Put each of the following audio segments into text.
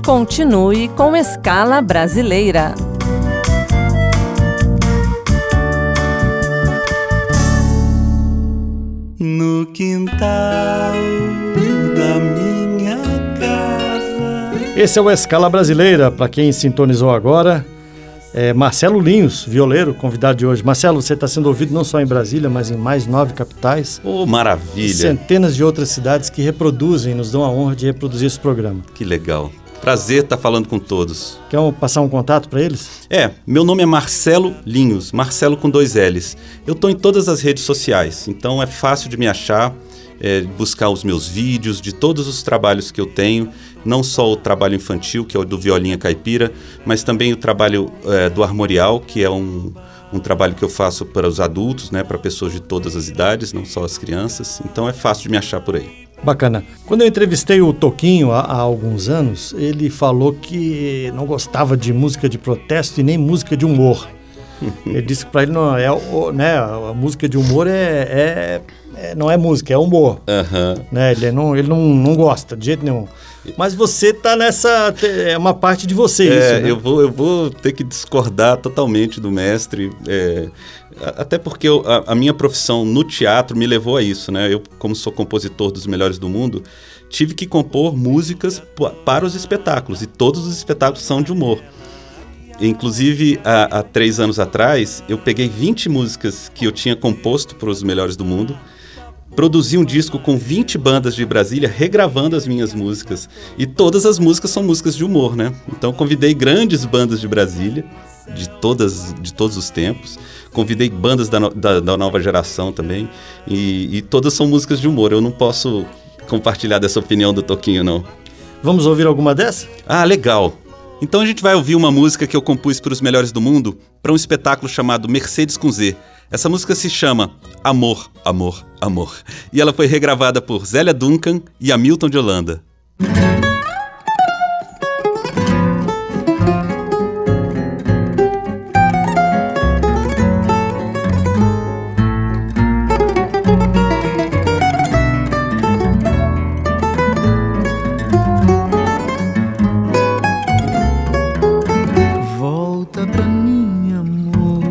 Continue com Escala Brasileira. No quintal da minha casa. Esse é o Escala Brasileira, para quem sintonizou agora. Marcelo Linhos, violeiro, convidado de hoje. Marcelo, você está sendo ouvido não só em Brasília, mas em mais 9 capitais. Oh, maravilha! Centenas de outras cidades que reproduzem, nos dão a honra de reproduzir esse programa. Que legal. Prazer estar falando com todos. Quer passar um contato para eles? Meu nome é Marcelo Linhos, Marcelo com 2 L's. Eu estou em todas as redes sociais, então é fácil de me achar, buscar os meus vídeos, de todos os trabalhos que eu tenho, não só o trabalho infantil, que é o do Violinha Caipira, mas também o trabalho do Armorial, que é um trabalho que eu faço para os adultos, né, para pessoas de todas as idades, não só as crianças, então é fácil de me achar por aí. Bacana. Quando eu entrevistei o Toquinho há alguns anos, ele falou que não gostava de música de protesto e nem música de humor. Ele disse que para ele não a música de humor não é música, é humor. Uhum. Né? Ele não gosta de jeito nenhum. Mas você tá nessa... É uma parte de você isso, né? Eu vou ter que discordar totalmente do mestre, até porque a minha profissão no teatro me levou a isso, né? Eu, como sou compositor dos melhores do mundo, tive que compor músicas para os espetáculos, e todos os espetáculos são de humor. Inclusive, há 3 anos atrás, eu peguei 20 músicas que eu tinha composto para os melhores do mundo, produzi um disco com 20 bandas de Brasília regravando as minhas músicas. E todas as músicas são músicas de humor, né? Então convidei grandes bandas de Brasília, de todos os tempos. Convidei bandas da nova geração também. E todas são músicas de humor. Eu não posso compartilhar dessa opinião do Toquinho, não. Vamos ouvir alguma dessa? Ah, legal! Então a gente vai ouvir uma música que eu compus para os melhores do mundo, para um espetáculo chamado Mercedes com Z. Essa música se chama Amor, Amor, Amor. E ela foi regravada por Zélia Duncan e Hamilton de Holanda. Volta pra mim, amor.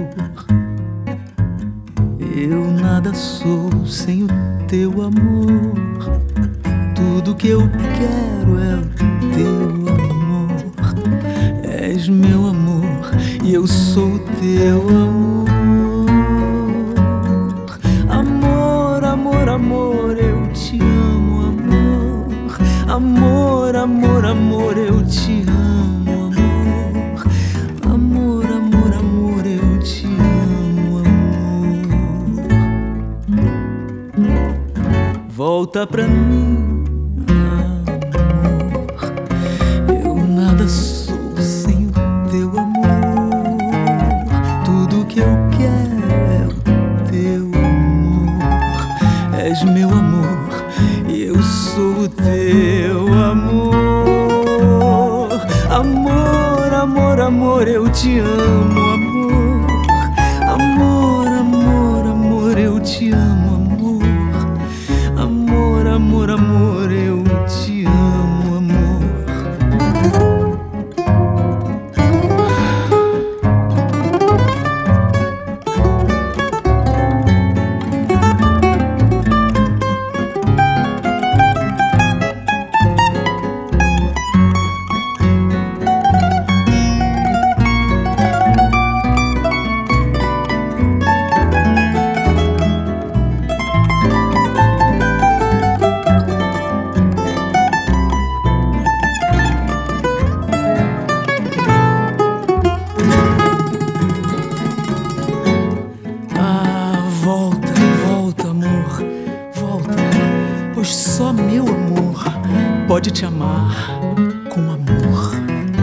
Eu nada sou sem o teu amor. Tudo que eu quero é o teu amor. És meu amor e eu sou o teu amor. Amor, amor, amor, eu te amo, amor. Amor, amor, amor, eu te amo, amor. Amor, amor, amor, eu te amo, amor. Volta pra mim, amor. Eu nada sou sem o teu amor. Tudo que eu quero é o teu amor. És meu amor e eu sou o teu amor. Amor, amor, amor, eu te amo, amor. Amor, amor, amor, eu te amo, amor. Amor, amor, amor, eu te amo, amor. Pode te amar com amor.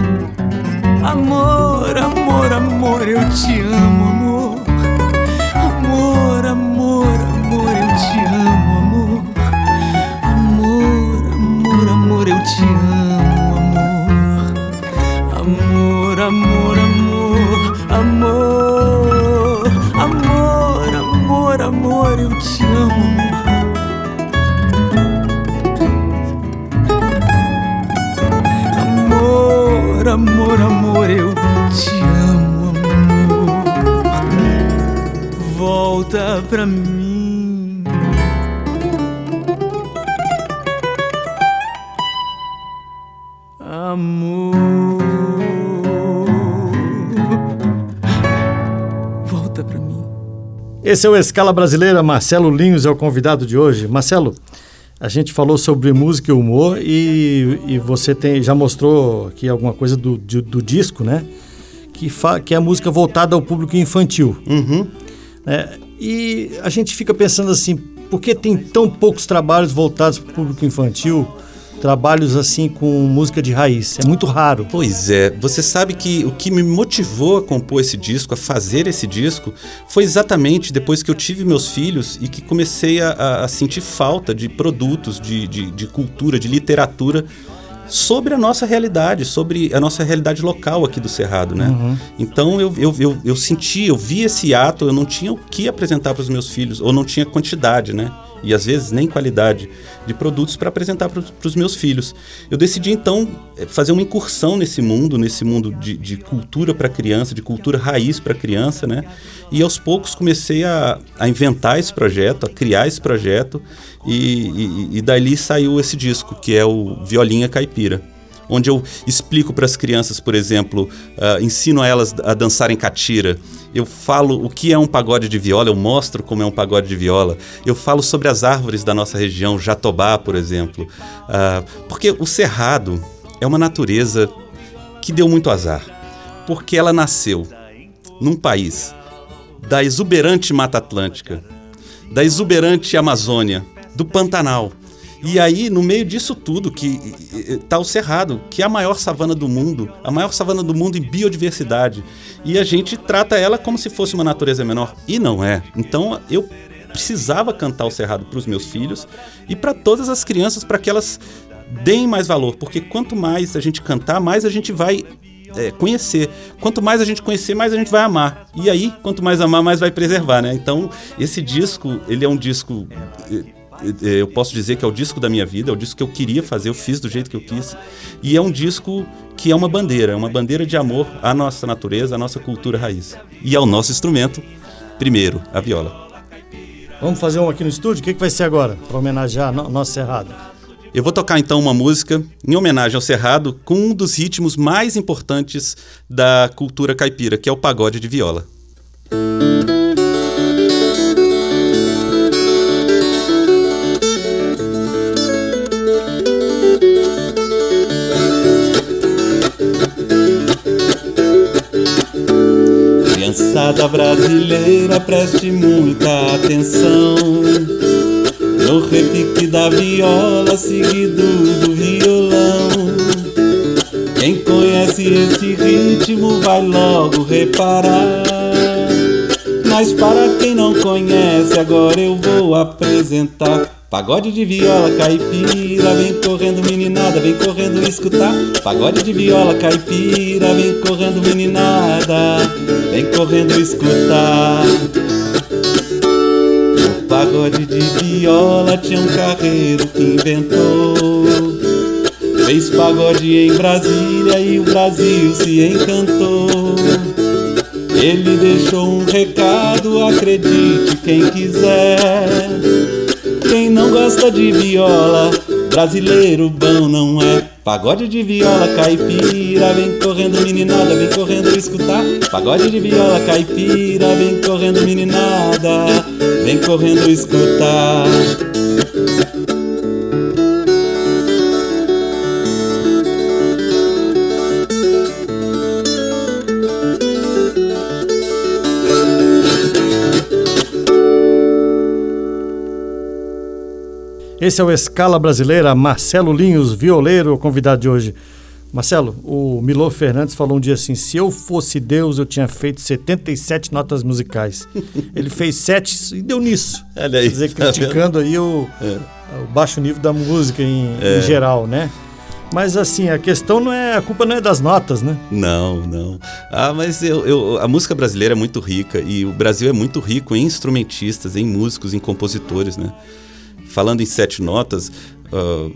Amor, amor, amor, eu te amo, amor. Amor, amor, amor, eu te amo, amor. Amor, amor, amor, eu te amo, amor. Amor, amor, amor, amor. Amor, amor, amor, eu te amo, amor. Amor, amor, amor, eu te amo, amor. Volta pra mim. Amor, volta pra mim. Esse é o Escala Brasileira, Marcelo Linhos é o convidado de hoje. Marcelo, a gente falou sobre música e humor e você já mostrou aqui alguma coisa do disco, né? Que é a música voltada ao público infantil. Uhum. E a gente fica pensando assim, por que tem tão poucos trabalhos voltados para o público infantil? Trabalhos assim com música de raiz, é muito raro. Pois é, você sabe que o que me motivou a compor esse disco, a fazer esse disco, foi exatamente depois que eu tive meus filhos e que comecei a sentir falta de produtos, de cultura, de literatura sobre a nossa realidade local aqui do Cerrado, né? Uhum. Então eu senti, eu vi esse ato, eu não tinha o que apresentar para os meus filhos, ou não tinha quantidade, né? E às vezes nem qualidade de produtos para apresentar para os meus filhos. Eu decidi então fazer uma incursão nesse mundo de cultura para criança, de cultura raiz para criança, né? E aos poucos comecei a inventar esse projeto, a criar esse projeto e dali saiu esse disco, que é o Violinha Caipira, onde eu explico para as crianças, por exemplo, ensino a elas a dançarem catira. Eu falo o que é um pagode de viola, eu mostro como é um pagode de viola. Eu falo sobre as árvores da nossa região, jatobá, por exemplo. Porque o Cerrado é uma natureza que deu muito azar. Porque ela nasceu num país da exuberante Mata Atlântica, da exuberante Amazônia, do Pantanal. E aí, no meio disso tudo, que está o Cerrado, que é a maior savana do mundo em biodiversidade. E a gente trata ela como se fosse uma natureza menor. E não é. Então, eu precisava cantar o Cerrado para os meus filhos e para todas as crianças, para que elas deem mais valor. Porque quanto mais a gente cantar, mais a gente vai conhecer. Quanto mais a gente conhecer, mais a gente vai amar. E aí, quanto mais amar, mais vai preservar, né? Então, esse disco, ele é um disco... eu posso dizer que é o disco da minha vida, é o disco que eu queria fazer, eu fiz do jeito que eu quis. E é um disco que é uma bandeira de amor à nossa natureza, à nossa cultura raiz. E ao nosso instrumento, primeiro, a viola. Vamos fazer um aqui no estúdio? O que vai ser agora, para homenagear o nosso Cerrado? Eu vou tocar então uma música em homenagem ao Cerrado com um dos ritmos mais importantes da cultura caipira, que é o pagode de viola. Criançada brasileira, preste muita atenção no repique da viola, seguido do violão. Quem conhece esse ritmo vai logo reparar, mas para quem não conhece, agora eu vou apresentar. Pagode de viola caipira, vem correndo meninada, vem correndo escutar. Pagode de viola caipira, vem correndo meninada, vem correndo escutar. O pagode de viola tinha um carreiro que inventou, fez pagode em Brasília e o Brasil se encantou. Ele deixou um recado, acredite quem quiser. Quem não gosta de viola, brasileiro bom não é. Pagode de viola caipira, vem correndo meninada, vem correndo escutar. Pagode de viola caipira, vem correndo meninada, vem correndo escutar. Esse é o Escala Brasileira, Marcelo Linhos, violeiro, o convidado de hoje. Marcelo, o Milor Fernandes falou um dia assim, se eu fosse Deus, eu tinha feito 77 notas musicais. Ele fez 7 e deu nisso. Olha aí, quer dizer, criticando aí o baixo nível da música em geral, né? Mas assim, a questão a culpa não é das notas, né? Não. Mas a música brasileira é muito rica e o Brasil é muito rico em instrumentistas, em músicos, em compositores, né? Falando em 7 notas,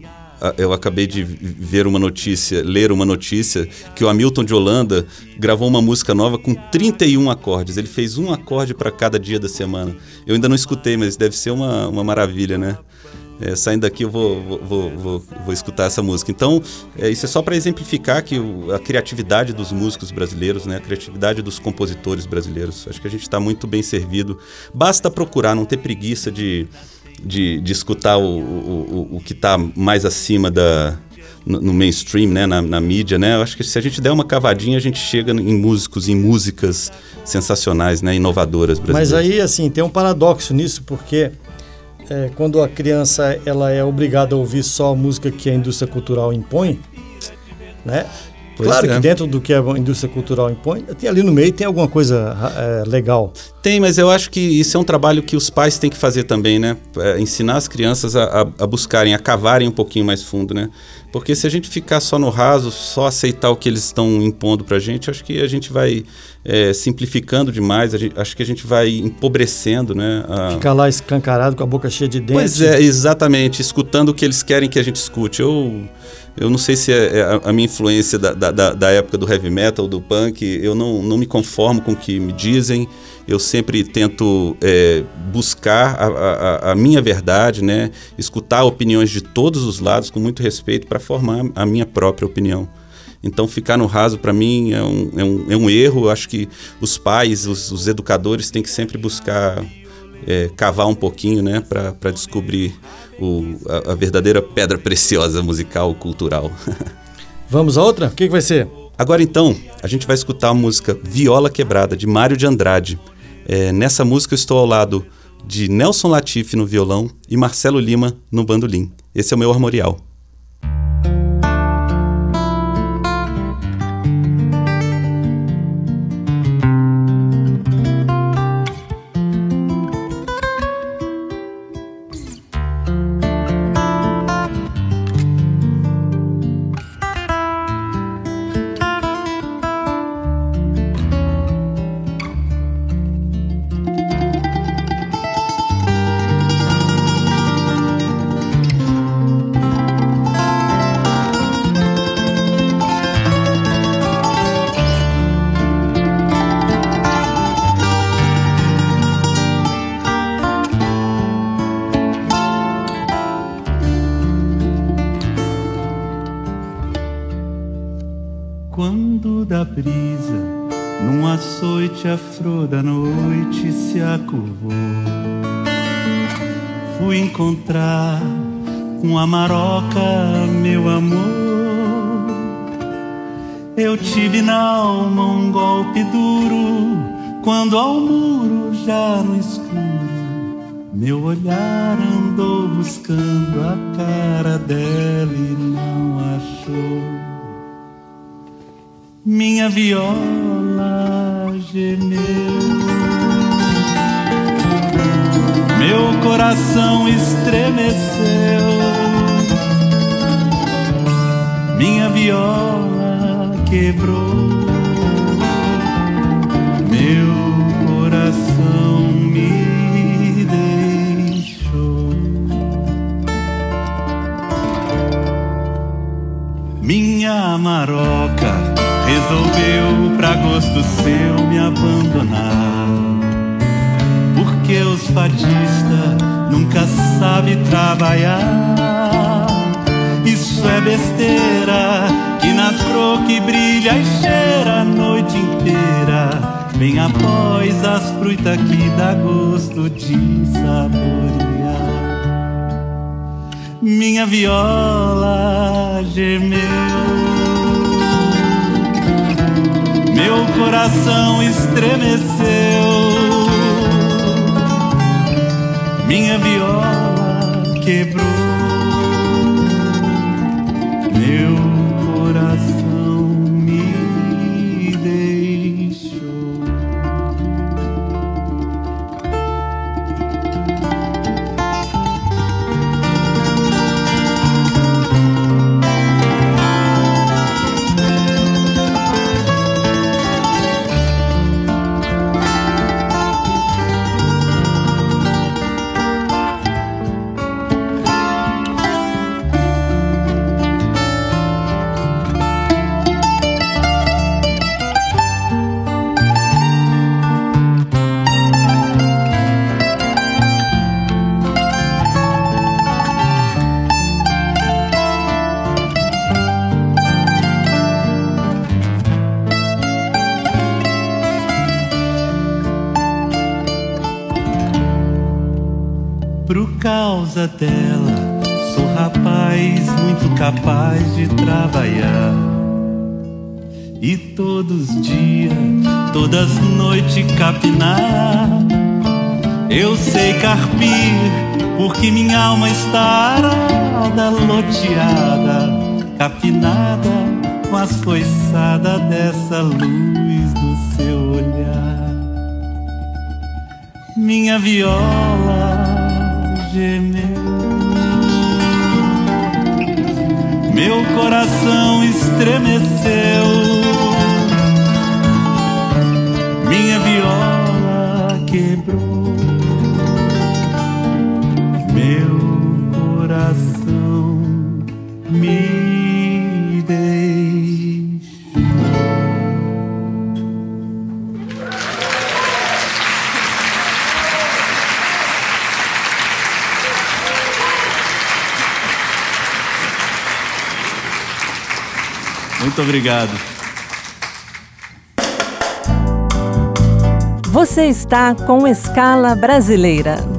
eu acabei de ler uma notícia, que o Hamilton de Holanda gravou uma música nova com 31 acordes. Ele fez um acorde para cada dia da semana. Eu ainda não escutei, mas deve ser uma maravilha, né? Saindo daqui eu vou escutar essa música. Então, isso é só para exemplificar que a criatividade dos músicos brasileiros, né? A criatividade dos compositores brasileiros. Acho que a gente está muito bem servido. Basta procurar, não ter preguiça de escutar o que está mais acima no mainstream, né? Na mídia, né? Eu acho que se a gente der uma cavadinha, a gente chega em músicos, em músicas sensacionais, né? Inovadoras brasileiras. Mas aí, assim, tem um paradoxo nisso, porque quando a criança ela é obrigada a ouvir só a música que a indústria cultural impõe, né? Claro que dentro do que a indústria cultural impõe, ali no meio tem alguma coisa legal. Tem, mas eu acho que isso é um trabalho que os pais têm que fazer também, né? Ensinar as crianças a buscarem, a cavarem um pouquinho mais fundo, né? Porque se a gente ficar só no raso, só aceitar o que eles estão impondo pra gente, acho que a gente vai simplificando demais, acho que a gente vai empobrecendo, né? Ficar lá escancarado com a boca cheia de dentes. Pois é, exatamente, escutando o que eles querem que a gente escute. Eu não sei se é a minha influência da época do heavy metal, do punk, eu não me conformo com o que me dizem, eu sempre tento buscar a minha verdade, né? Escutar opiniões de todos os lados com muito respeito para formar a minha própria opinião. Então ficar no raso para mim é um erro. Eu acho que os pais, os educadores têm que sempre buscar cavar um pouquinho, né? Para descobrir a verdadeira pedra preciosa musical, cultural. Vamos a outra? O que vai ser? Agora então, a gente vai escutar a música Viola Quebrada, de Mário de Andrade. Nessa música eu estou ao lado de Nelson Latifi no violão e Marcelo Lima no bandolim. Esse é o meu armorial. Quando da brisa, num açoite a flor da noite se acurvou, fui encontrar com a maroca meu amor. Eu tive na alma um golpe duro, quando ao muro já no escuro, meu olhar andou buscando a cara dela e não achou. Minha viola gemeu, meu coração estremeceu. Minha viola quebrou, meu coração me deixou. Minha maroca resolveu, pra gosto seu, me abandonar, porque os fadistas nunca sabem trabalhar. Isso é besteira, que nas flor que brilha e cheira a noite inteira, bem após as frutas que dá gosto de saborear. Minha viola gemeu, meu coração estremeceu. Minha viola quebrou, meu coração me deixou. por causa dela, sou rapaz muito capaz de trabalhar. E todos os dias, todas as noites capinar. Eu sei carpir, porque minha alma está arada, loteada, capinada com as foiçadas dessa luz do seu olhar. Minha viola gemeu, meu coração estremeceu. Minha viola quebrou, meu coração me deixou. Muito obrigado. Você está com Escala Brasileira.